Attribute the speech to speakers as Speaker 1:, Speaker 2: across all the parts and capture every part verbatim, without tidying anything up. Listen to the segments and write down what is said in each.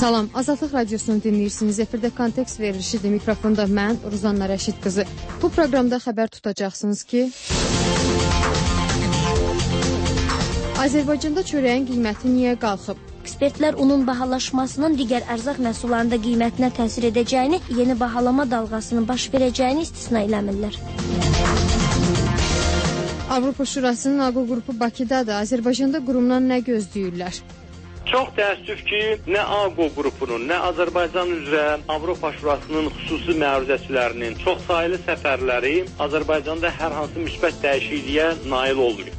Speaker 1: Salam, Azadlıq Radiosunu dinləyirsiniz. Efirdə kontekst verilişidir. Mikrofonda mən, Ruzanna Rəşid qızı. Bu proqramda xəbər tutacaqsınız ki, Azərbaycanda çörəyin qiyməti niyə qalxıb?
Speaker 2: Ekspertlər unun bahalaşmasının digər ərzaq məhsullarında qiymətinə təsir edəcəyini, yeni bahalama dalğasının baş verəcəyini istisna eləmirlər.
Speaker 1: Avropa Şurasının Aqo qrupu Bakıdadır. Azərbaycanda qurumdan nə gözləyirlər?
Speaker 3: Çox təəssüf ki, nə Aqo qrupunun, nə Azərbaycan üzrə Avropa Şurasının xüsusi məruzəçilərinin çoxsaylı səfərləri Azərbaycanda hər hansı müsbət dəyişikliyə nail olmuyor.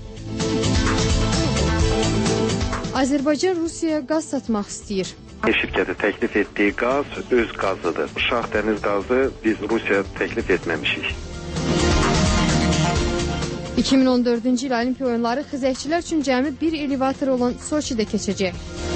Speaker 1: Azərbaycan Rusiyaya qaz satmaq istəyir.
Speaker 4: Şirkəti təklif etdiyi qaz öz qazıdır. Şax dəniz qazı biz Rusiyaya təklif etməmişik.
Speaker 1: iki min on dördüncü il Olimpiya oyunları xizəkçilər üçün cəmi bir elevator olan Soçidə keçəcək.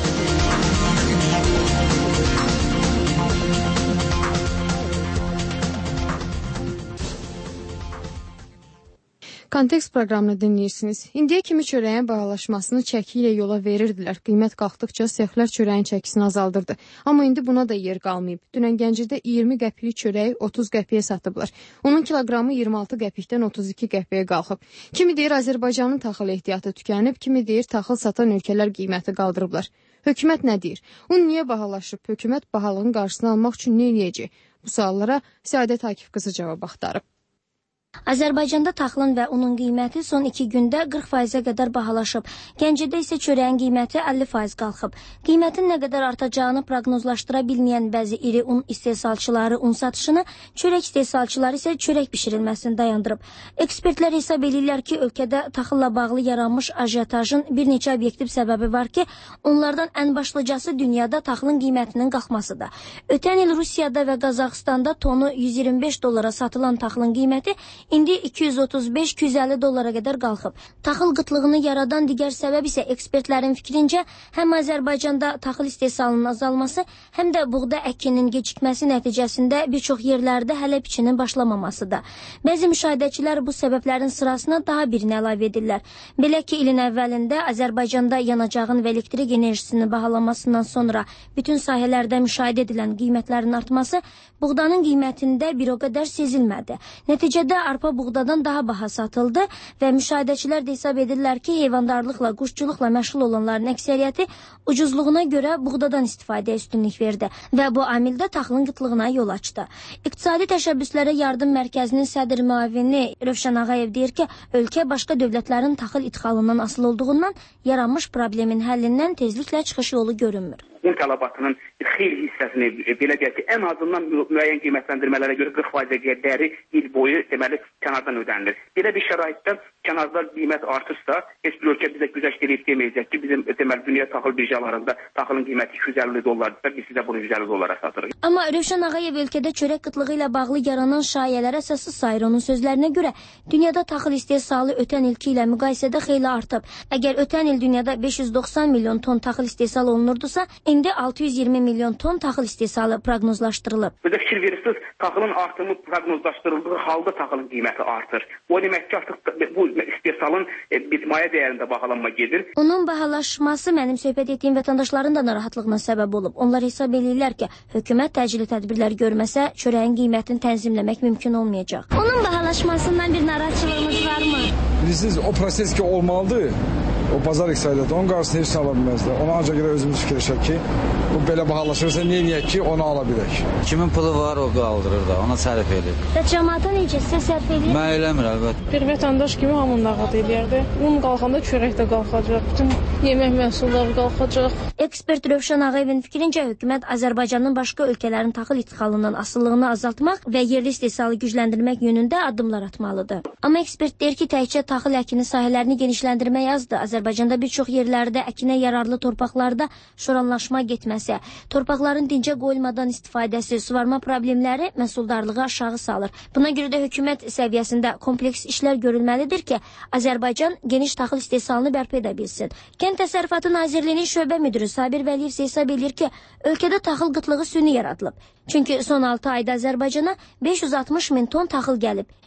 Speaker 1: Kontekst proqramını dinləyirsiniz. İndiyə kimi çörəyin bahalaşmasını çəki ilə yola verirdilər. Qiymət qalxdıqca sexlər çörəyin çəkisini azaldırdı. Amma indi buna da yer qalmayıb. Dünən Gəncədə iyirmi qəpik çörəyi otuz qəpiyə satıblar. Onun kiloqramı iyirmi altı qəpikdən otuz iki qəpiyə qalxıb. Kimi deyir Azərbaycanın taxıl ehtiyatı tükənib, kimi deyir taxıl satan ölkələr qiyməti qaldırıblar. Hökumət nə deyir? Un niyə bahalaşıb? Hökumət bahalığın qarşısını almaq üçün nə eləyəcək? Bu suallara Səadət Akif qızı cavab axtarıb.
Speaker 2: Azərbaycanda taxılın və unun qiyməti son iki gündə qırx faizə qədər bahalaşıb. Gəncədə isə çörəyin qiyməti əlli faiz qalxıb. Qiymətin nə qədər artacağını proqnozlaşdıra bilməyən bəzi iri un istehsalçıları un satışını, çörək istehsalçıları isə çörək bişirilməsini dayandırıb. Ekspertlər hesab edirlər ki, ölkədə taxılla bağlı yaranmış ajiyotajın bir neçə obyektiv səbəbi var ki, onlardan ən başlıcası dünyada taxılın qiymətinin qalxmasıdır. Ötən il Rusiyada və Qazaxıstanda tonu yüz iyirmi beş dollara satılan taxılın qiyməti İndi iki yüz otuz beş iki yüz əlli dollara qədər qalxıb. Taxıl qıtlığını yaradan digər səbəb isə ekspertlərin fikrincə həm Azərbaycanda taxıl istehsalının azalması, həm də buğda əkinin gecikməsi nəticəsində bir çox yerlərdə hələ biçinin başlamamasıdır. Bəzi müşahidəçilər bu səbəblərin sırasına daha birini əlavə edirlər. Belə ki, ilin əvvəlində Azərbaycanda yanacağın və elektrik enerjisinin bahalanmasından sonra bütün sahələrdə müşahidə edilən qiymətlərin artması buğdanın qiymətində bir o qədər sezilmədi. Nəticədə arpa buğdadan daha baha satıldı və müşahidəçilər də hesab edirlər ki, heyvandarlıqla, quşçuluqla məşğul olanların əksəriyyəti ucuzluğuna görə buğdadan istifadəyə üstünlük verdi və bu amildə taxılın qıtlığına yol açdı. İqtisadi Təşəbbüslərə Yardım Mərkəzinin sədr müavini Rövşən Ağayev deyir ki, ölkə başqa dövlətlərin taxıl idxalından asılı olduğundan yaranmış problemin həllindən tezliklə çıxış yolu görünmür.
Speaker 5: Un tələbatının xeyli hissəsini belə deyək ki, ən azından müəyyən qiymətləndirmələrə görə qırx faizə qədəri il boyu deməli kənardan ödənilir. Belə bir şəraitdə kənarda qiymət artırsa, heç bir ölkə bizə güzəşt edib deməyəcək ki, bizim deməli dünya taxıl birjalarında taxılın qiyməti iki yüz əlli dollardırsa, biz sizə bunu yüz əlli dollara satırıq.
Speaker 2: Amma Rövşən Ağayev ölkədə çörək qıtlığı ilə bağlı yaranan şayələr əsassız sayır. Onun sözlərinə görə dünyada taxıl istehsalı ötən ilki ilə müqayisədə xeyli artıb. Əgər ötən il dünyada beş yüz doxsan milyon ton taxıl istehsal olunurdusa, İndi altı yüz iyirmi milyon ton taxıl istehsalı proqnozlaşdırılıb.
Speaker 5: Burada fikir verirsiniz, taxılın artımı proqnozlaşdırıldığı halda taxılın qiyməti artır. O demək ki, artıq bu istehsalın bir maya dəyərində bahalanma gedir.
Speaker 2: Onun bahalaşması mənim söhbət etdiyim vətəndaşların da narahatlığına səbəb olub. Onlar hesab edirlər ki, hökumət təcili tədbirlər görməsə, çörəyin qiymətini tənzimləmək mümkün olmayacaq. Onun bahalaşmasından bir narahatçılığımız varmı?
Speaker 6: Bilirsiniz, o proses ki olmalıdır. O bazar iqtisadiyyatı, onun qarşısını heç ala bilməzdir. Ona ancaq görə özümüz fikirləşək ki, bu belə bahalaşırsa niyə niyək ki, onu ala bilək.
Speaker 7: Kimin pulu var, o qaldırır da, ona sərf edir.
Speaker 2: Və cəmaata necə, sizə sərf edir?
Speaker 7: Mən eləmir, əlbət.
Speaker 8: Bir vətəndaş kimi hamının nağat eləyərdi. Un qalxanda çörək də qalxacaq, bütün yemək məhsulları qalxacaq.
Speaker 2: Ekspert Rövşən Ağayevin fikrincə hökumət Azərbaycanın başqa ölkələrin taxıl idxalından asılılığını azaltmaq və yerli istehsalı gücləndirmək yönündə addımlar atmalıdır. Amma ekspert deyir ki, təkcə taxıl əkini sahələrini genişləndirmək azdır. Azərbaycanda bir çox yerlərdə əkinə yararlı torpaqlarda şoranlaşma getməsi, torpaqların dincə qoyulmadan istifadəsi, suvarma problemləri məhsuldarlığı aşağı salır. Buna görə də hökumət səviyyəsində kompleks işlər görülməlidir ki, Azərbaycan geniş taxıl istehsalını bərpa edə bilsin. Kənd Təsərrüfatı Nazirliyinin şöbə müdürü Sabir Vəliyev hesab edir ki, ölkədə taxıl qıtlığı süni yaradılıb. Çünki son altı ayda Azərbaycana beş yüz altmış min ton taxıl gəlib.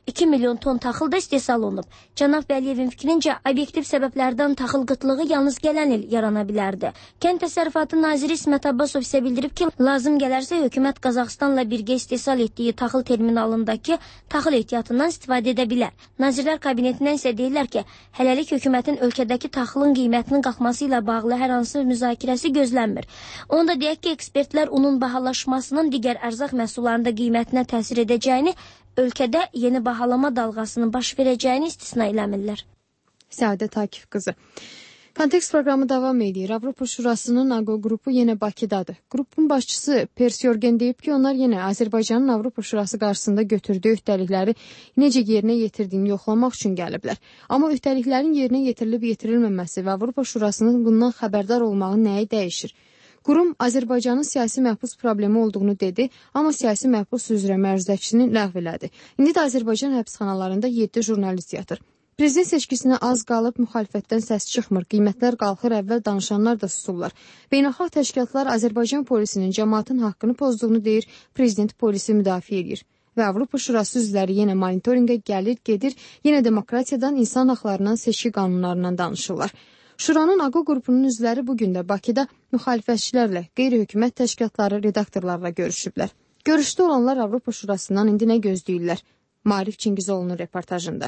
Speaker 2: iki milyon ton taxıl da istehsal olunub. Cənab Vəliyevin fikrincə, obyektiv səbəblərdən taxıl qıtlığı yalnız gələn il yarana bilərdi. Kənd Təsərrüfatı Naziri İsmət Abbasov isə bildirib ki, lazım gələrsə hökumət Qazaxıstanla birgə istehsal etdiyi taxıl terminalındakı taxıl ehtiyatından istifadə edə bilər. Nazirlər Kabinetindən isə deyirlər ki, hələlik hökumətin ölkədəki taxılın qiymətinin qalxması ilə bağlı hər hansı müzakirəsi gözlənmir. Onu da deyək ki, ekspertlər unun bahalaşmasının digər ərzaq məhsullarında qiymətinə təsir edəcəyini, ölkədə yeni bahalama dalğasının baş verəcəyini istisna eləmirlər.
Speaker 1: Səadət Akif qızı. Kontekst proqramı davam edir. Avropa Şurasının AQO qrupu yenə Bakıdadır. Qrupun başçısı Pers Yorgen deyib ki, onlar yenə Azərbaycanın Avropa Şurası qarşısında götürdüyü öhdəlikləri necə yerinə yetirdiyini yoxlamaq üçün gəliblər. Amma öhdəliklərin yerinə yetirilib yetirilməməsi və Avropa Şurasının bundan xəbərdar olmağı nəyi dəyişir? Qurum Azərbaycanın siyasi məhbus problemi olduğunu dedi, amma siyasi məhbus üzrə məruzəçisini ləğv elədi. İndi də Azərbaycan həbsxanalarında yeddi jurnalist yatır. Prezident seçkisinə az qalıb müxalifətdən səs çıxmır, qiymətlər qalxır, əvvəl danışanlar da susurlar. Beynəlxalq təşkilatlar Azərbaycan polisinin cəmaatın haqqını pozduğunu deyir, prezident polisi müdafiə edir. Və Avropa Şurası üzvləri yenə monitorinqə gəlir, gedir, yenə demokratiyadan, insan haqlarından, seçki qanunlarından danışırlar. Şuranın AQO qrupunun üzvləri bugün də Bakıda müxalifətçilərlə, qeyri-hökumət təşkilatları, redaktorlarla görüşüblər. Görüşdə olanlar Avropa Şurasından indi nə gözləyirlər? Maarif Çingizoğlu'nun reportajında.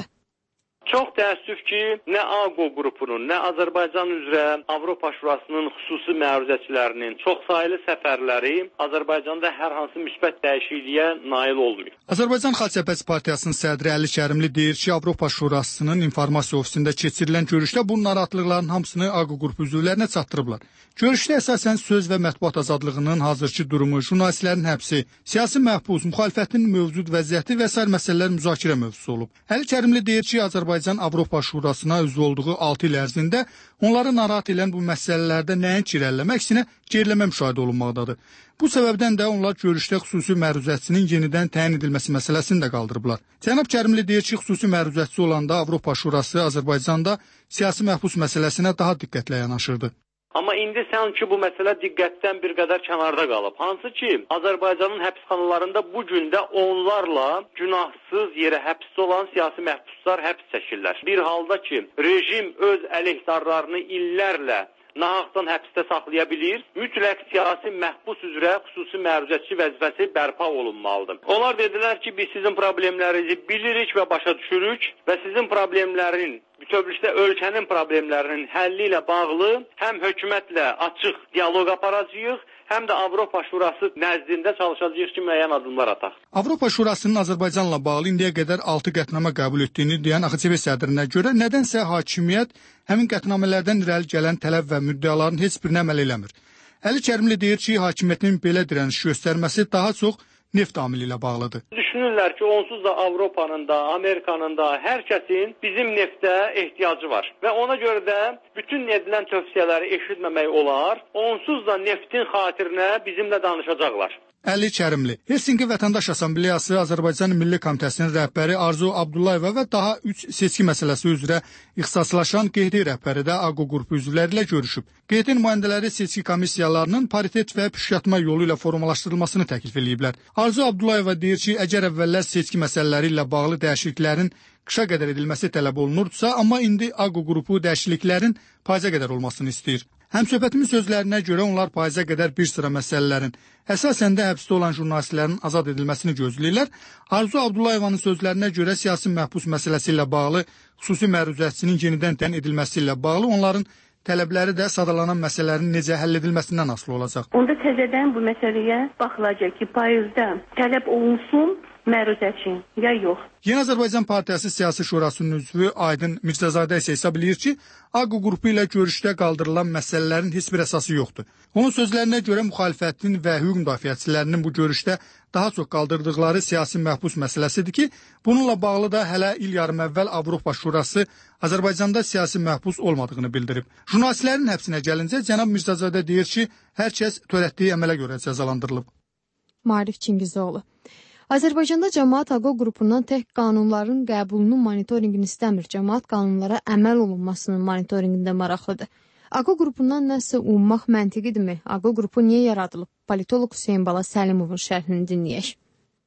Speaker 3: Çox təəssüf ki, nə AQO qrupunun, nə Azərbaycan üzrə Avropa Şurasının xüsusi məruzəçilərinin çoxsaylı səfərləri Azərbaycanda hər hansı müsbət dəyişikliyə nail olmuyor.
Speaker 9: Azərbaycan Xalq Cəbhəsi Partiyasının sədri Əli Kərimli deyir ki, Avropa Şurasının informasiya ofisində keçirilən görüşdə bu narahatlıqların hamısını AQO qrupu üzvlərinə çatdırıblar. Görüşdə əsasən söz və mətbuat azadlığının hazırki durumu, jurnalistlərin həbsi, siyasi məhbus, müxalifətin mövcud vəziyyəti və sair məsələlər müzakirə mövzusu olub. Əli Kərimli deyir ki, Azərbaycan Avropa Şurasına üzv olduğu altı il ərzində onları narahat edən bu məsələlərdə nəinki irəliləmək, əksinə geriləmə müşahidə olunmaqdadır. Bu səbəbdən də onlar görüşdə xüsusi məruzətçinin yenidən təyin edilməsi məsələsini də qaldırıblar. Cənab Kərimli deyir ki, xüsusi məruzətçi olanda Avropa Şurası Azərbaycanda siyasi məhbus məsələsinə daha diqqətlə yanaşırdı.
Speaker 3: Amma indi sanki bu məsələ diqqətdən bir qədər kənarda qalıb. Hansı ki, Azərbaycanın həbsxanalarında bu gün də onlarla günahsız yerə həbsdə olan siyasi məhbuslar həbs çəkirlər. Bir halda ki, rejim öz əleyhdarlarını illərlə nahaqdan həbsdə saxlaya bilir, mütləq siyasi məhbus üzrə xüsusi məruzətçi vəzifəsi bərpa olunmalıdır. Onlar dedilər ki, biz sizin problemlərinizi bilirik və başa düşürük və sizin problemlərin bütövlükdə ölkənin problemlərinin həlli ilə bağlı həm hökumətlə açıq dialoq aparacağıq, həm də Avropa Şurası nəzdində çalışacağıq ki, müəyyən addımlar ataq.
Speaker 9: Avropa Şurasının Azərbaycanla bağlı indiyə qədər altı qətnamə qəbul etdiyini deyən A X C V sədrinə görə nədənsə hakimiyyət həmin qətnamələrdən irəli gələn tələb və müddəaların heç birinə əməl eləmir. Əli Kərimli deyir ki, hakimiyyətin belə dirəniş göstərməsi daha çox neft amili ilə bağlıdır.
Speaker 3: Düşünürlər ki, onsuz da Avropanın da, Amerikanın da, hər kəsin bizim neftə ehtiyacı var. Və ona görə də bütün edilən tövsiyələri eşitməmək olar. Onsuz da neftin xatirinə bizimlə danışacaqlar.
Speaker 9: Əli Kərimli. Helsinki Vətəndaş Assambleyası Azərbaycan Milli Komitəsinin rəhbəri Arzu Abdullayeva və daha üç seçki məsələsi üzrə ixtisaslaşan qeydi rəhbəri də AQO qrupu üzvləri ilə görüşüb. Qeydi nümayəndələri seçki komissiyalarının paritet və püşkatma yolu ilə formalaşdırılmasını təklif ediblər. Arzu Abdullayeva deyir ki, əgər əvvəllər seçki məsələləri ilə bağlı dəyişikliklərin qışa qədər edilməsi tələb olunurdsa, amma indi AQO qrupu dəyişikliklərin payıza qədər olmasını istəyir. Həmsöhbətimin sözlərinə görə onlar payıza qədər bir sıra məsələlərin, əsasən də həbsdə olan jurnalistlərin azad edilməsini gözləyirlər. Arzu Abdullayevanın sözlərinə görə siyasi məhbus məsələsi ilə bağlı, xüsusi məruzətçinin yenidən təyin edilməsi ilə bağlı onların tələbləri də sadalanan məsələlərin necə həll edilməsindən asılı olacaq.
Speaker 10: Onda təzədən bu məsələyə baxılacaq ki, payızda tələb olunsun məruzəçi ya yox.
Speaker 9: Yeni Azərbaycan Partiyası Siyasi Şurasının üzvü Aydın Mirzəzadə isə hesab edir ki, AQO qrupu ilə görüşdə qaldırılan məsələlərin heç bir əsası yoxdur. Onun sözlərinə görə müxalifətin və hüquq müdafiəçilərinin bu görüşdə daha çox qaldırdıqları siyasi məhbus məsələsidir ki, bununla bağlı da hələ il yarım əvvəl Avropa Şurası Azərbaycanda siyasi məhbus olmadığını bildirib. Jurnalistlərin həbsinə gəlincə cənab Mirzəzadə deyir ki, hər kəs törətdiyi əmələ görə cəzalandırılıb.
Speaker 1: Maarif Çingizoğlu. Azərbaycanda cəmaət AQO qrupundan tək qanunların qəbulunun monitorinqini istəmir, cəmaət qanunlara əməl olunmasının monitorinqində maraqlıdır. AQO qrupundan nəsə ummaq məntiqidirmi? AQO qrupu niyə yaradılıb? Politolog Hüseyn Bala Səlimovun şərhini dinləyək.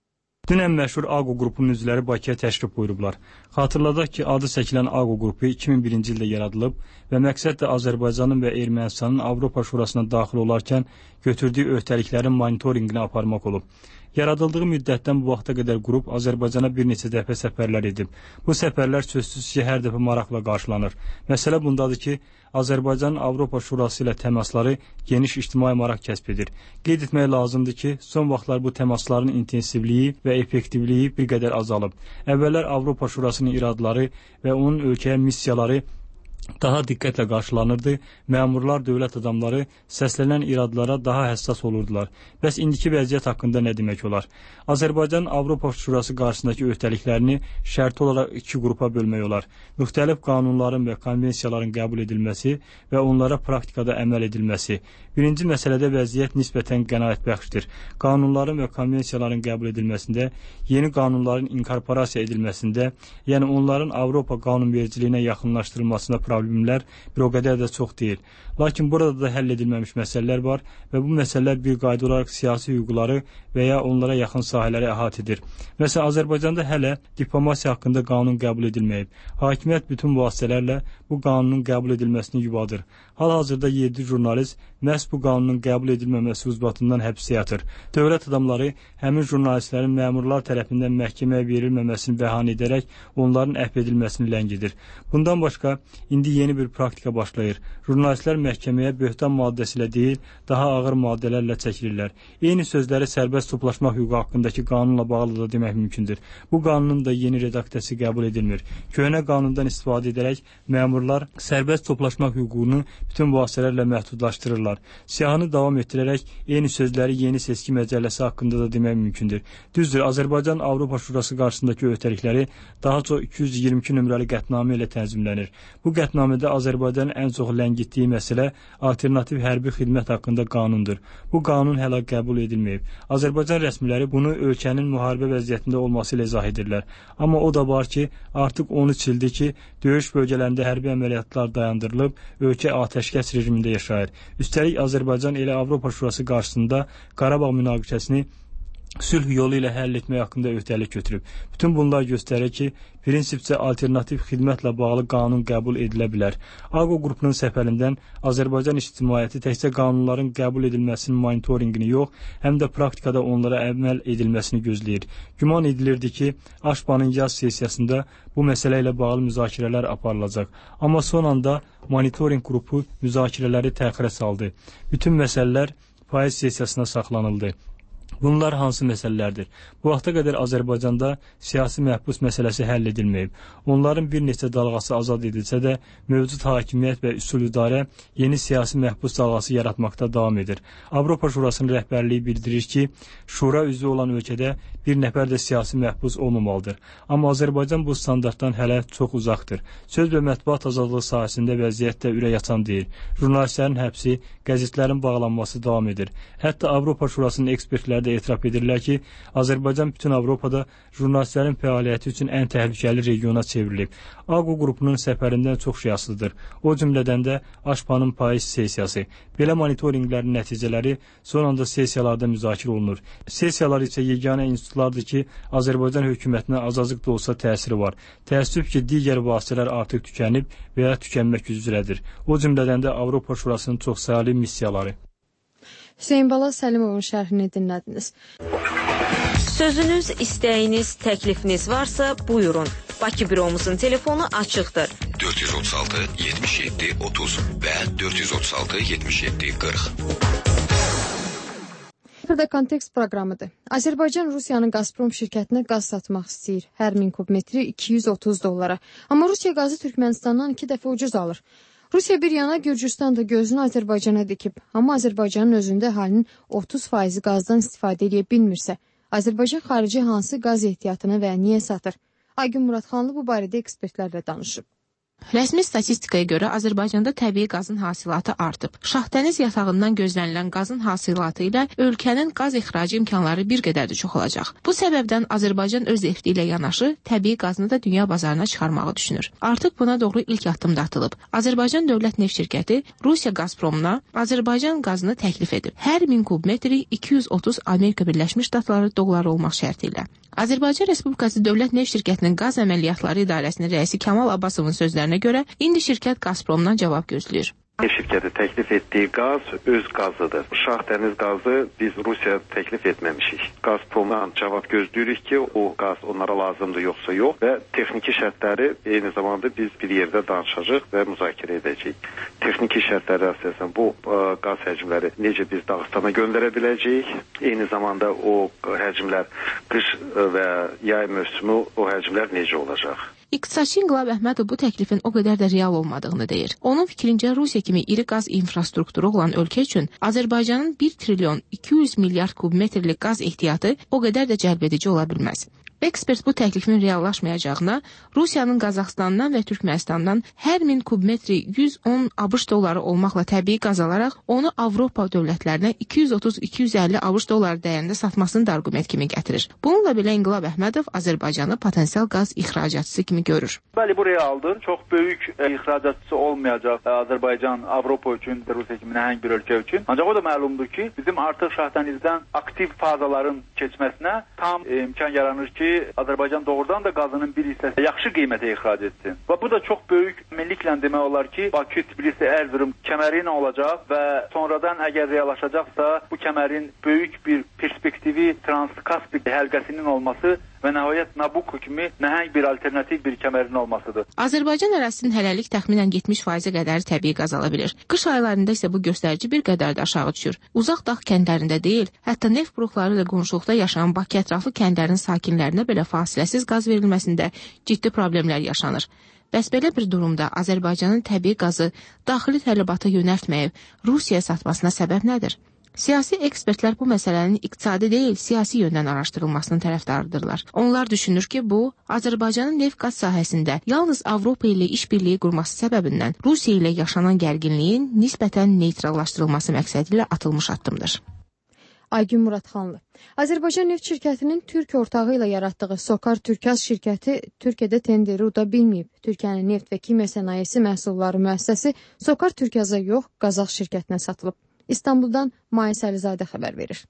Speaker 11: Dünən məşhur Aqo qrupunun üzvləri Bakıya təşrif buyurublar. Xatırladaq ki, adı çəkilən Aqo qrupu iki min birinci ildə yaradılıb və məqsəd də Azərbaycanın və Ermənistanın Avropa Şurasına daxil olarkən götürdüyü öhdəliklərin monitorinqini aparmaq olub. Yaradıldığı müddətdən bu vaxta qədər qrup Azərbaycana bir neçə dəfə səfərlər edib. Bu səfərlər sözsüz ki, hər dəfə maraqla qarşılanır. Məsələ bundadır ki, Azərbaycanın Avropa Şurası ilə təmasları geniş ictimai maraq kəsb edir. Qeyd etmək lazımdır ki, son vaxtlar bu təmasların intensivliyi və effektivliyi bir qədər azalıb. Əvvəllər Avropa Şurasının iradları və onun ölkəyə missiyaları daha diqqətlə qarşılanırdı, məmurlar, dövlət adamları səslənən iradlara daha həssas olurdular. Bəs indiki vəziyyət haqqında nə demək olar? Azərbaycan Avropa Şurası qarşısındakı öhdəliklərini şərti olaraq iki qrupa bölmək olar. Müxtəlif qanunların və konvensiyaların qəbul edilməsi və onlara praktikada əməl edilməsi. Birinci məsələdə vəziyyət nisbətən qənaətbəxşdir. Qanunların və konvensiyaların qəbul edilməsində, yeni qanunların inkorporasiya edilməsində, yəni onların Avropa qanunvericiliyinə yaxınlaşdırılmasında problemlər bir o qədər də çox deyil. Lakin burada da həll edilməmiş məsələlər var və bu məsələlər bir qayda olaraq siyasi hüquqları və ya onlara yaxın sahələri əhatə edir. Məsələn, Azərbaycanda hələ diplomasiya haqqında qanun qəbul edilməyib. Hakimiyyət bütün vasitələrlə bu qanunun qəbul edilməsini yubadır. Hal-hazırda yeddi jurnalist məhz bu qanunun qəbul edilməməsi ucbatından həbsdə yatır. Dövlət adamları həmin jurnalistlərin məmurlar tərəfindən məhkəməyə verilməməsini bəhanə edərək onların əhv edilməsini ləngidir. Bundan başqa, indi yeni bir praktika başlayır. Jurnalistlər məhkəməyə böhtan maddəsi ilə deyil, daha ağır maddələrlə çəkilirlər. Eyni sözləri sərbəst toplaşma hüququ haqqındakı qanunla bağlı da demək mümkündür. Bu qanunun da yeni redaksiyası qəbul edilmir. Köhnə qanundan istifadə edərək məmurlar sərbəst toplaşma hüququnu bütün vasitələrlə məhdudlaşdırırlar. Siyahını davam etdirərək eyni sözləri Yeni Seçki Məcəlləsi haqqında da demək mümkündür. Düzdür, Azərbaycan Avropa Şurası qarşısındakı öhdəlikləri daha çox iki yüz iyirmi iki nömrəli qətnamə ilə tənzimlənir. Bu qətnamədə Azərbaycanın ən çox ləngitdiyi məsələ alternativ hərbi xidmət haqqında qanundur. Bu qanun hələ qəbul edilməyib. Azərbaycan rəsmiləri bunu ölkənin müharibə vəziyyətində olması ilə izah edirlər. Amma o da var ki, artıq on üç ildir ki, döyüş bölgələrində hərbi əməliyyatlar dayandırılıb, ölkə atəşkəs rejimində yaşayır. Üstəlik Azərbaycan elə Avropa Şurası qarşısında Qarabağ münaqişəsini sülh yolu ilə həll etmək haqqında öhdəlik götürüb. Bütün bunlar göstərir ki, prinsipcə alternativ xidmətlə bağlı qanun qəbul edilə bilər. Aqo qrupunun səfərindən Azərbaycan ictimaiyyəti təkcə qanunların qəbul edilməsinin monitorinqini yox, həm də praktikada onlara əməl edilməsini gözləyir. Güman edilirdi ki, Aşbanın yaz sessiyasında bu məsələ ilə bağlı müzakirələr aparılacaq. Amma son anda monitorinq qrupu müzakirələri təxirə saldı. Bütün məsələlər payız sessiyasına saxlanıldı. Bunlar hansı məsələlərdir? Bu vaxta qədər Azərbaycanda siyasi məhbus məsələsi həll edilməyib. Onların bir neçə dalğası azad edilsə də, mövcud hakimiyyət və üsul idarə yeni siyasi məhbus dalğası yaratmaqda davam edir. Avropa Şurasının rəhbərliyi bildirir ki, şura üzvü olan ölkədə bir nəfər də siyasi məhbus olmamalıdır. Amma Azərbaycan bu standartdan hələ çox uzaqdır. Söz və mətbuat azadlığı sahəsində vəziyyət də ürək açan deyil. Jurnalistlərin həbsi, qəzetlərin bağlanması davam edir. Hətta Avropa Şurasının ekspertləri də etiraf edirlər ki, Azərbaycan bütün Avropada jurnalistlərin fəaliyyəti üçün ən təhlükəli regiona çevrilib. Aqo qrupunun səfərindən çox şey asılıdır. O cümlədən də Aşbanın payız sessiyası. Belə monitorinqlərin nəticələri son anda sessiyalarda müzakirə olunur. Sessiyalar isə yeganə institutlardır ki, Azərbaycan hökumətinə azacıq da olsa təsiri var. Təəssüf ki, digər vasitələr artıq tükənib və ya tükənmək üzrədir. O cümlədən də Avropa Şurasının çoxsaylı missiyaları.
Speaker 1: Hüseyin Bala Səlimovun şərhini dinlədiniz.
Speaker 12: Sözünüz, istəyiniz, təklifiniz varsa buyurun. Bakı büromuzun telefonu açıqdır.
Speaker 13: dörd yüz otuz altı yetmiş yeddi otuz və dörd yüz otuz altı yetmiş yeddi qırx.
Speaker 1: Burada kontekst proqramıdır. Azərbaycan Rusiyanın Gazprom şirkətinə qaz satmaq istəyir. Hər min kubmetri iki yüz otuz dollara. Amma Rusiya qazı Türkmenistandan iki dəfə ucuz alır. Rusiya bir yana Gürcüstan da gözünü Azərbaycana dikib. Amma Azərbaycanın özündə əhalinin otuz faizi qazdan istifadə edə bilmirsə, Azərbaycan xarici hansı qaz ehtiyatını və niyə satır? Aygün Muradxanlı bu barədə ekspertlərlə danışıb.
Speaker 14: Rəsmi statistikaya görə Azərbaycanda təbii qazın hasilatı artıb. Şahdəniz yatağından gözlənilən qazın hasilatı ilə ölkənin qaz ixracı imkanları bir qədər də çoxalacaq. Bu səbəbdən Azərbaycan öz nefti ilə yanaşı təbii qazını da dünya bazarına çıxarmağı düşünür. Artıq buna doğru ilk addım da atılıb. Azərbaycan Dövlət Neft Şirkəti Rusiya Gazpromuna Azərbaycan qazını təklif edib. Hər min kubmetri iki yüz otuz Amerika Birləşmiş Ştatları dolları olmaq şərti ilə. Azərbaycan Respublikası Dövlət Neft Şirkətinin Qaz Əməliyyatları İdarəsinin rəisi Kamal Abbasovun sözlərinə görə indi şirkət Gazpromdan cavab gözləyir.
Speaker 4: Neft şirkəti təklif etdiyi qaz öz qazıdır. Şah dəniz qazı biz Rusiya təklif etməmişik. Gazpromdan cavab gözləyirik ki, o qaz onlara lazımdır yoxsa yox və texniki şərtləri eyni zamanda biz bir yerdə danışacağıq və müzakirə edəcəyik. Texniki şərtləri əsasən bu ə, qaz həcmləri necə biz Dağıstana göndərə biləcəyik, eyni zamanda o həcmlər qış və yay mövsümü o həcmlər necə olacaq?
Speaker 14: İqtisadçı İnqilab Əhmədov bu təklifin o qədər də real olmadığını deyir. Onun fikrincə Rusiya kimi iri qaz infrastrukturu olan ölkə üçün Azərbaycanın bir trilyon iki yüz milyard kubmetrlik qaz ehtiyatı o qədər də cəlbedici ola bilməz. Ekspert bu təklifin reallaşmayacağına, Rusiyanın Qazaxıstandan və Türkmenistandan hər min kubmetri yüz on ABŞ dolları olmaqla təbii qaz alaraq onu Avropa dövlətlərinə iki yüz otuz iki yüz əlli ABŞ dolları dəyərində satmasını da arqument kimi gətirir. Bununla belə İnqilab Əhmədov Azərbaycanı potensial qaz ixracatçısı kimi görür.
Speaker 15: Bəli, bu realdır. Çox böyük e, ixracatçısı olmayacaq e, Azərbaycan Avropa üçün, Rusiya kimi nəhəng bir ölkə üçün. Ancaq o da məlumdur ki, bizim artıq şahdənizdən aktiv fazaların keçməsinə tam e, imkan yaranır ki, Azərbaycan doğrudan da qazının bir hissəsi yaxşı qiymətə ixrac etsin. Və bu da çox böyük milliliklə demək olar ki, Bakı, Tbilisi, Erzurum kəməri ilə olacaq və sonradan əgər reallaşacaqsa, bu kəmərin böyük bir perspektivi Transkaspik həlqəsinin olması və nəhayət Nabucco kimi nəhəng bir alternativ bir kəmərin olmasıdır.
Speaker 14: Azərbaycan ərazisinin hələlik təxminən yetmiş faizə qədəri təbii qaz ala bilir. Qış aylarında isə bu göstərici bir qədər də aşağı düşür. Uzaq dağ kəndlərində deyil, hətta neft buruqları ilə qonşuluqda yaşayan Bakı ətraflı kəndlərin sakinlərinə belə fasiləsiz qaz verilməsində ciddi problemlər yaşanır. Bəs belə bir durumda Azərbaycanın təbii qazı daxili tələbata yönəltməyib Rusiyaya satmasına səbəb nədir? Siyasi ekspertlər bu məsələnin iqtisadi deyil, siyasi yöndən araşdırılmasının tərəfdarıdırlar. Onlar düşünür ki, bu, Azərbaycanın neft-qaz sahəsində yalnız Avropa ilə işbirliyi qurması səbəbindən Rusiya ilə yaşanan gərginliyin nisbətən neytrallaşdırılması məqsədi ilə atılmış addımdır.
Speaker 1: Aygün Muradxanlı. Azərbaycan Neft Şirkətinin Türk ortağı ilə yaratdığı Sokar Türkaz şirkəti Türkiyədə tenderi uda bilməyib. Türkiyənin neft və kimya sənayesi məhsulları müəssisəsi Sokar Türkaza yox, Qazax şirkətinə satılıb. İstanbuldan Mayis Əlizadə xəbər verir.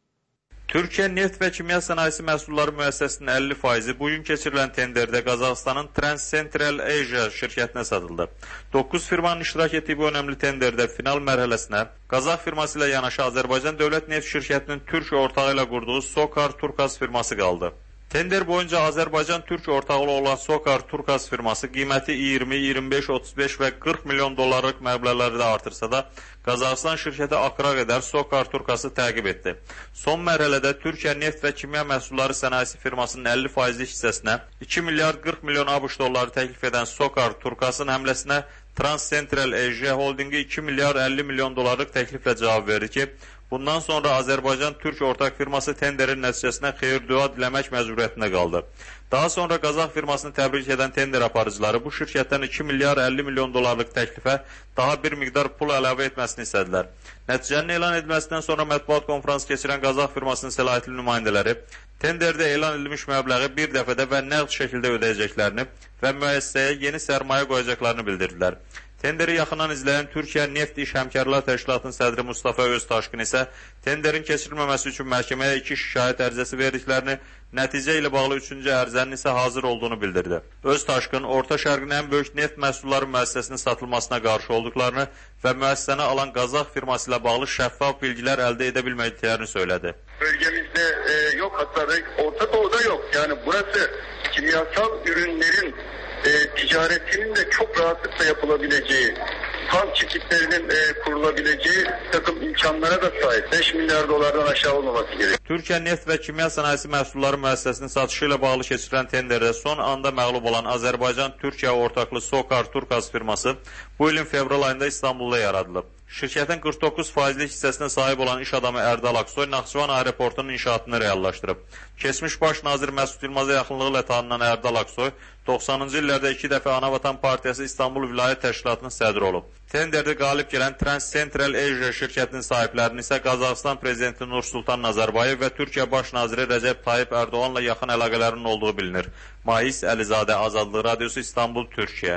Speaker 16: Türkiyə Neft və Kimya Sənayesi Məhsulları Müəssisəsinin əlli faizi bugün keçirilən tenderdə Qazaxıstanın Trans-Central Asia şirkətinə satıldı. doqquz firmanın iştirak etdiyi bu önəmli tenderdə final mərhələsinə Qazax firması ilə yanaşı Azərbaycan Dövlət Neft Şirkətinin Türkiyə ortağı ilə qurduğu Sokar Turkaz firması qaldı. Tender boyunca Azərbaycan Türk ortağılı olan Sokar Turkaz firması qiyməti iyirmi, iyirmi beş, otuz beş və qırx milyon dollarlıq məbləğləri də artırsa da, Qazaxıstan şirkəti axıra qədər Sokar Turkazı təqib etdi. Son mərhələdə Türkiyə Neft və Kimya Məhsulları Sənayesi firmasının əlli faizlik hissəsinə iki milyard qırx milyon ABŞ dolları təklif edən Sokar Turkazın həmləsinə Trans-Central Asia Holdingi iki milyard əlli milyon dollarlıq təkliflə cavab verdi ki, bundan sonra Azərbaycan Türk ortaq firması tenderin nəticəsinə xeyir-dua diləmək məcburiyyətində qaldı. Daha sonra Qazax firmasını təbrik edən tender aparıcıları bu şirkətdən iki milyard əlli milyon dollarlıq təklifə daha bir miqdar pul əlavə etməsini istədilər. Nəticənin elan edilməsindən sonra mətbuat konfransı keçirən Qazax firmasının səlahiyyətli nümayəndələri tenderdə elan edilmiş məbləği bir dəfədə və nəqd şəkildə ödəyəcəklərini və müəssisəyə yeni sərmayə qoyacaqlarını bildirdilər. Tenderi yaxından izləyən Türkiyə Neft İş Həmkarlar Təşkilatının sədri Mustafa Öztaşqın isə tenderin keçirilməməsi üçün məhkəməyə iki şikayət ərizəsi verdiklərini, nəticə ilə bağlı üçüncü ərizənin isə hazır olduğunu bildirdi. Öztaşqın Orta Şərqin ən böyük neft məhsulları müəssisəsinin satılmasına qarşı olduqlarını və müəssisəni alan Qazax firması ilə bağlı şəffaf bilgilər əldə edə bilmədiklərini söylədi.
Speaker 17: Bölgemizde e, yok, hatta Orta Doğu'da yok. Yani burası kimyasal ürünlerin E, ticaretinin de çok rahatlıkla yapılabileceği, tam çeşitlerinin e, kurulabileceği takım imkanlara da sahip. beş milyar dolardan aşağı olmaması gerekiyor.
Speaker 16: Türkiyə Neft və Kimya Sənayesi Məhsulları Müəssisəsinin satışı ilə bağlı keçirilən tenderdə son anda məğlub olan Azərbaycan-Türkiyə ortaqlı Sokar Turkaz firması bu ilin fevral ayında İstanbulda yaradılıb. Şirkətin qırx doqquz faizlik hissəsinə sahib olan iş adamı Ərdal Aksoy Naxçıvan aeroportunun inşaatını reallaşdırıb. Keçmiş baş nazir Məsud Yılmaza yaxınlığı ilə tanınan Ərdal Aksoy doxsanıncı illərdə iki dəfə Anavatan Partiyası İstanbul Vilayət Təşkilatının sədri olub. Tenderdə qalib gələn Trans-Central Asia şirkətinin sahiblərinin isə Qazaxıstan prezidenti Nursultan Nazarbayev və Türkiyə baş naziri Rəcəb Tayyip Ərdoğanla yaxın əlaqələrinin olduğu bilinir. Mayis Əlizadə, Azadlıq Radiosu, İstanbul, Türkiyə.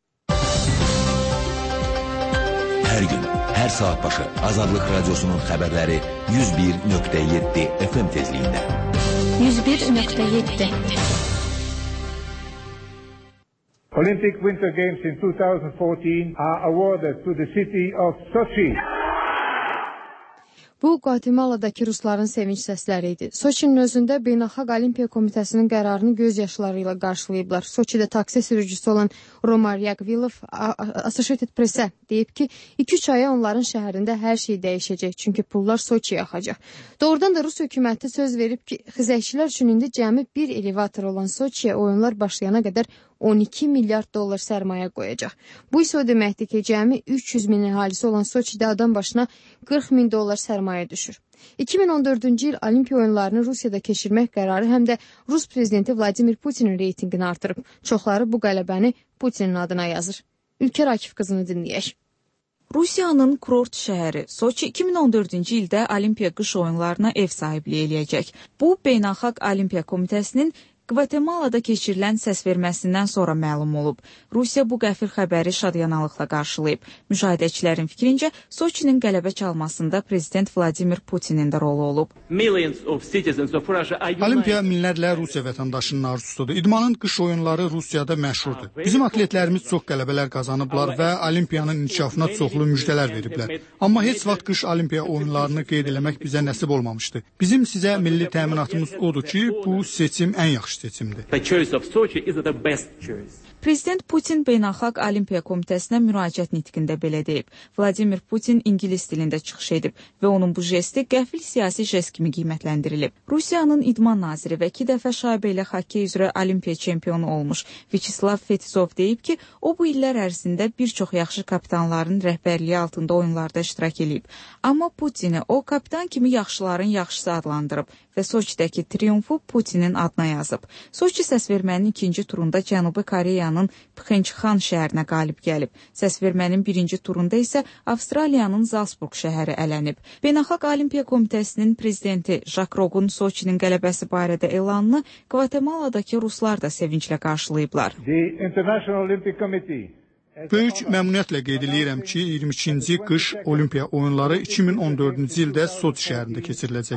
Speaker 13: Hər gün, hər saat başı Azadlıq Radiosunun xəbərləri yüz bir nöqtə yeddi F M tezliyində.
Speaker 2: yüz bir nöqtə yeddi.
Speaker 18: Olympic Winter Games in two thousand fourteen are awarded to the city of Sochi.
Speaker 1: Bu, Qvatemaladakı rusların sevinç səsləri idi. Soçinin özündə Beynəlxalq Olimpiya Komitəsinin qərarını göz yaşları ilə qarşılayıblar. Soçidə taksi sürücüsü olan Romar Yaqvilov Associated Press-ə deyib ki, iki üç aya onların şəhərində hər şey dəyişəcək, çünki pullar Soçiyə axacaq. Doğrudan da Rus hökuməti söz verib ki, xizəkçilər üçün indi cəmi bir elevator olan Soçiyə oyunlar başlayana qədər on iki milyard dollar sərmayə qoyacaq. Bu isə o deməkdir ki, cəmi üç yüz min əhalisi olan Soçidə adam başına qırx min dollar sərmayə düşür. iki min on dördüncü il Olimpiya oyunlarını Rusiyada keçirmək qərarı həm də Rus prezidenti Vladimir Putinin reytingini artırıb. Çoxları bu qələbəni Putinin adına yazır. Ülker Akif qızını dinləyək.
Speaker 19: Rusiyanın kurort şəhəri Soçi iki min on dördüncü ildə Olimpiya qış oyunlarına ev sahibliyi eləyəcək. Bu, Beynəlxalq Olimpiya Komitəsinin Qvatemalada keçirilən səsverməsindən sonra məlum olub. Rusiya bu qəfil xəbəri şadyanalıqla qarşılayıb. Müşahidəçilərin fikrincə, Soçinin qələbə çalmasında prezident Vladimir Putinin də rolu olub.
Speaker 9: Olimpiya minlərlə Rusiya vətəndaşının arzusudur. İdmanın qış oyunları Rusiyada məşhurdur. Bizim atletlərimiz çox qələbələr qazanıblar və Olimpiyanın inkişafına çoxlu müjdələr veriblər. Amma heç vaxt qış Olimpiya oyunlarını qeyd eləmək bizə nəsib olmamışdı. Bizim sizə milli təminatımız odur ki, bu seçim ən yaxşı seçimdir.
Speaker 19: Prezident Putin Beynəlxalq Olimpiya Komitəsinə müraciət nitqində belə deyib. Vladimir Putin ingilis dilində çıxış edib və onun bu jesti qəfil siyasi jest kimi qiymətləndirilib. Rusiyanın idman naziri və iki dəfə şaibəli xokkey üzrə Olimpiya çempionu olmuş Vyacheslav Fetisov deyib ki, o bu illər ərzində bir çox yaxşı kapitanların rəhbərliyi altında oyunlarda iştirak edib. Amma Putini o kapitan kimi yaxşıların yaxşısı adlandırıb və Soçidəki triumfu Putinin adına yazıb. Soçi səsvermənin ikinci turunda Cənubi Koreyanın Pxençxan şəhərinə qalib gəlib. Səsvermənin birinci turunda isə Avstraliyanın Zalsburg şəhəri ələnib. Beynəlxalq Olimpiya Komitəsinin prezidenti Jacques Rog'un Soçinin qələbəsi barədə elanını Qvatemaladakı ruslar da sevinclə qarşılayıblar.
Speaker 9: Böyük məmnuniyyətlə qeyd edirəm ki, iyirmi ikinci qış Olimpiya oyunları iki min on dördüncü ildə Soçi şəhərində keçiriləcək.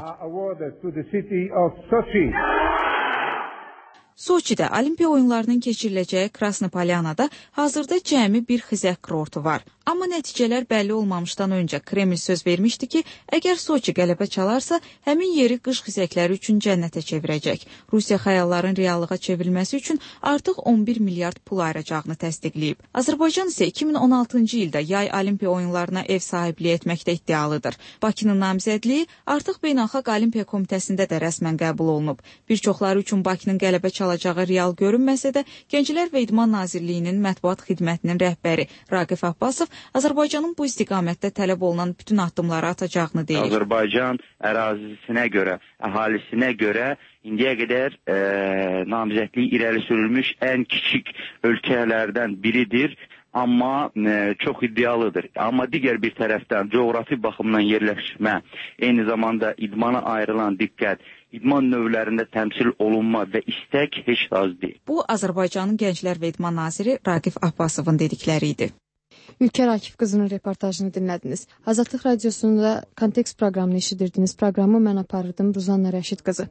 Speaker 19: Soçidə Olimpiya oyunlarının keçiriləcəyi Krasnopolyanada hazırda cəmi bir xizək kurortu var. Amma nəticələr bəlli olmamışdan öncə Kreml söz vermişdi ki, əgər Soçi qələbə çalarsa, həmin yeri qış xizəkləri üçün cənnətə çevirəcək. Rusiya xəyalların reallığa çevrilməsi üçün artıq on bir milyard pul ayıracağını təsdiqləyib. Azərbaycan isə iki min on altıncı ildə yay Olimpiya oyunlarına ev sahibliyi etməkdə iddialıdır. Bakının namizədliyi artıq Beynəlxalq Olimpiya Komitəsində də rəsmən qəbul olunub. Bir çoxları üçün Bakının qələbə çalacağı real görünməsə də, Gənclər və İdman Nazirliyinin mətbuat xidmətinin rəhbəri Raqif Abbasov Azərbaycanın bu istiqamətdə tələb olunan bütün addımları atacağını deyir.
Speaker 20: Azərbaycan ərazisinə görə, əhalisinə görə indiyə qədər e, namizədliyi irəli sürülmüş ən kiçik ölkələrdən biridir. Amma e, çox iddialıdır. Amma digər bir tərəfdən coğrafi baxımdan yerləşmə, eyni zamanda idmana ayrılan diqqət, idman növlərində təmsil olunma və istək heç az deyil.
Speaker 19: Bu, Azərbaycanın Gənclər və İdman naziri Raqif Abbasovun dedikləri idi.
Speaker 1: Ülker Akif qızının reportajını dinlədiniz. Azadlıq Radiosunda Kontekst proqramını eşidirdiniz. Proqramı mən aparırdım, Ruzanna Rəşid qızı.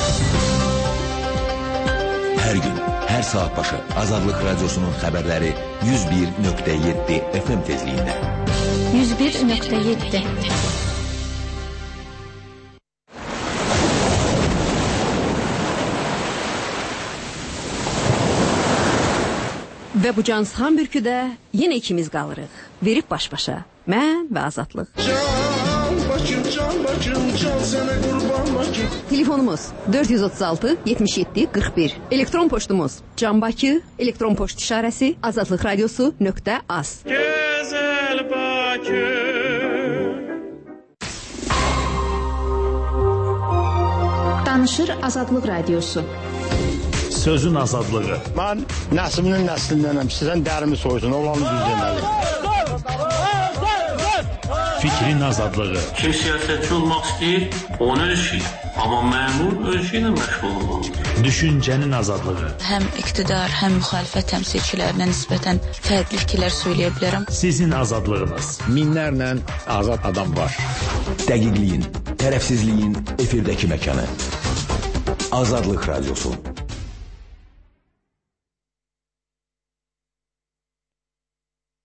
Speaker 13: Hər gün, hər saat başı Azadlıq Radiosunun xəbərləri yüz bir nöqtə yeddi F M tezliyində.
Speaker 2: yüz bir nöqtə yeddi.
Speaker 21: Və bu cansıxan bürküdə yenə ikimiz qalırıq. Verib baş-başa. Mən və Azadlıq. Can başım, can başım, can sənə qurban başım. Telefonumuz dörd yüz otuz altı yetmiş yeddi qırx bir. Elektron poçtumuz canbakı, elektron poçt işarəsi azadlıq radiosu nöqtə az. Gözəl Bakı.
Speaker 22: Danışır Azadlıq Radiosu.
Speaker 23: Sözün azadlığı.
Speaker 24: Mən nəslinin nəslindənəm. Sizdən dərimi soysun, olanı düz deməli.
Speaker 23: Fikrin azadlığı.
Speaker 25: Kim siyasətçi olmaq istəyir, onu öz işi. Amma məmur öz işi ilə məşğul olmalıdır.
Speaker 23: Düşüncənin azadlığı.
Speaker 26: Həm iqtidar, həm müxalifət təmsilçilərinə nisbətən fərqli fikirlər söyləyə bilərəm.
Speaker 23: Sizin azadlığınız.
Speaker 24: Minlərlə azad adam var.
Speaker 13: Dəqiqliyin, tərəfsizliyin efirdəki məkanı. Azadlıq Radiosu.